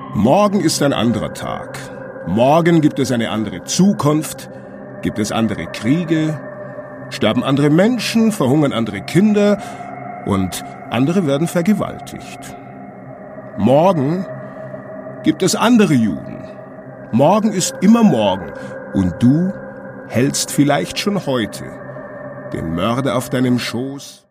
Morgen ist ein anderer Tag. Morgen gibt es eine andere Zukunft, gibt es andere Kriege, sterben andere Menschen, verhungern andere Kinder und andere werden vergewaltigt. Morgen gibt es andere Juden. Morgen ist immer morgen und du hältst vielleicht schon heute den Mörder auf deinem Schoß.